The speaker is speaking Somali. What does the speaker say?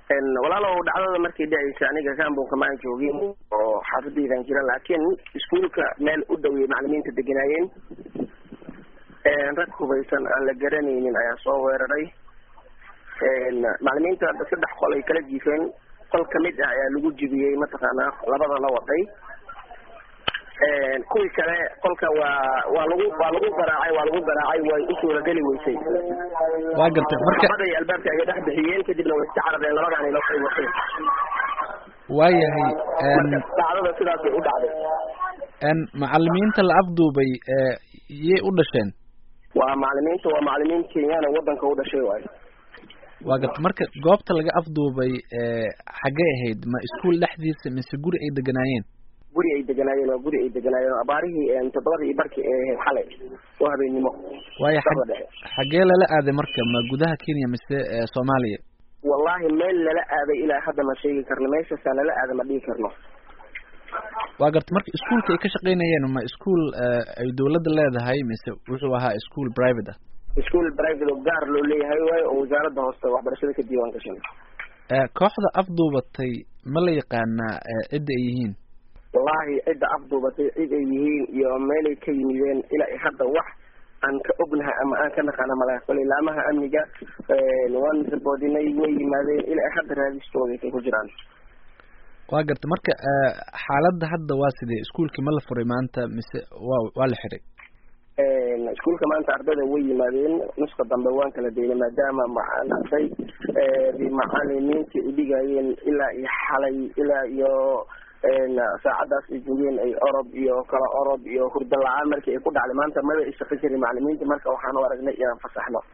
walaalow dhacdada markii dhacaysa aniga kaanbuu kamaan joogin oo xaafadaydan jira laakiin iskuulka meel u dhow macallimiinta deganaayeen rag hubaysan aan la garanaynin ayaa soo weeraray macallimiinta saddex qol ay kala jiifeen qol kamid ah ayaa lagu jibiyey mataqaanaa labada la waday kuwii kale qolka waa lagu garaacay way u suura geli weysay waa gartay marka ay albaabka ay dhex bixiyeen kadibna way iska carareen labadan ay la qaybtay waayahay dhacdada sidaas ay u dhacday macallimiinta la afduubay yey u dhasheen waa macallimiin Kenyan oo wadanka u dhashay waay waa gartay marka goobta laga afduubay xagee ahayd ma iskuul dhexdiisa mise guri ay deganaayeen guri ay deganaayeen abaarihii 7 barkii xalay oo habeenimo waayo xagee lala aaday marka ma gudaha Kenya mise Soomaaliya wallahi meel lala aaday ilaa hadda ma sheegi karno meesha lala aaday ma dhigi karno waa gartay marka iskuulka ay ka shaqeynayeen ma iskuul ay dawladda leedahay mise wuxuu ahaa iskuul private ah iskuul private oo gaar loo leeyahay way oo wasaaradda hoosta waxbarashada ka diiwaan gashan kooxda afduubatay ma la yaqaanaa cidda ay yihiin wallahi cidda afduubatay cid ay yihiin iyo meelay ka yimideen ilaa hadda wax aan ka ognahay ama aan ka naqaana malaha qolay laamaha amniga waan reportinay way yimaadeen ilaa hadda raadistooda ay ku jiraan waa gartay marka xaaladda hadda waa sidee iskuulkii ma la furay maanta mise waa la xiray iskuulka maanta ardayda way yimaadeen nuska dambe waan kala deynay maadaama macallimiintii u dhigayeen ilaa iyo xalay ilaa iyo saacadaas ay joogeen ay orod iyo hurdo la-aan markii ay ku dhacday maanta maba ay shaqo jirin macallimiinta marka waxaan u aragnay inaan fasaxno